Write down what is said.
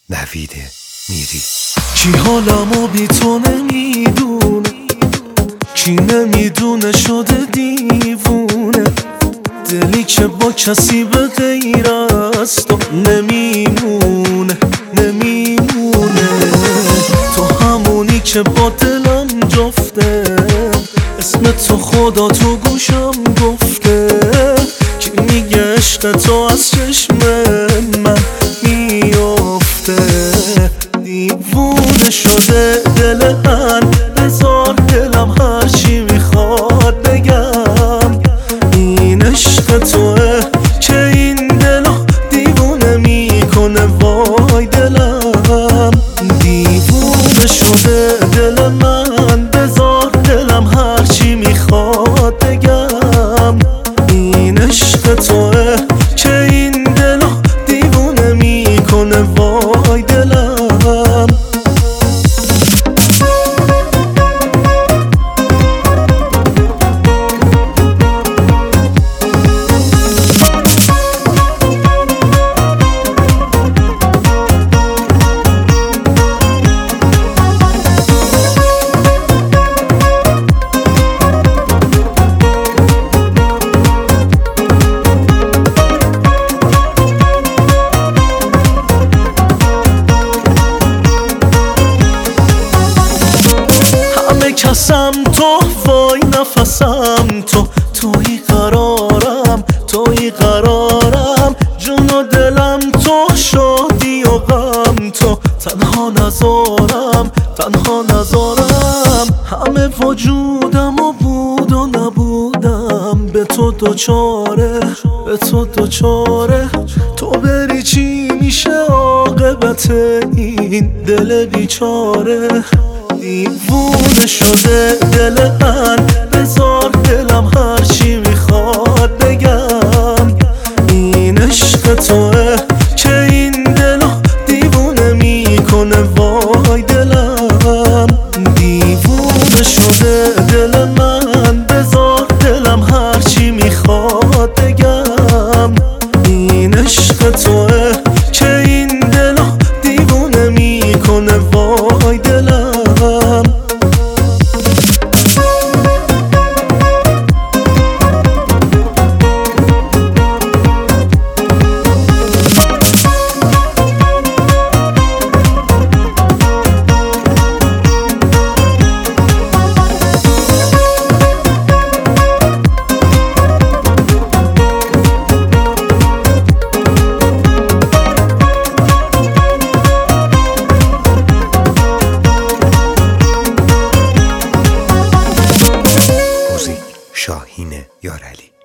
نوید میری. کی حالمو بی تو نمیدونه، کی نمیدونه شده دیوونه، دلی که با کسی به غیر از تو نمیمونه. تو همونی که با دلم جفته، اسم تو خدا تو گوشم گفته، کی میگه عشق تو از چشم من میافته. دیوونه شده دل من، بذار دلم هرچی میخواد بگم. این عشق توه که این دلو دیوونه میکنه، وای دلم. دیوونه شده دل من، بذار دلم هرچی میخواد بگم. این عشق توه که این دلو دیوونه میکنه، وای دلم. کسم تو، وای نفسم تو، توی قرارم، توی قرارم. جون و دلم تو، شادی و غم تو، تنها نزارم، تنها نزارم. همه وجودم و بود و نبودم، به تو دوچاره، به تو دوچاره. تو بری چی میشه عاقبت این دل بیچاره. دیوونه شده دل من، بذار دلم هرچی میخواد بگم. این عشق توه که این دلو دیوونه میکنه، وای دلم. دیوونه شده دل من، بذار دلم هرچی میخواد بگم. این عشق توه که این دلو دیوونه میکنه، وای دلم. شاهین یارعلی.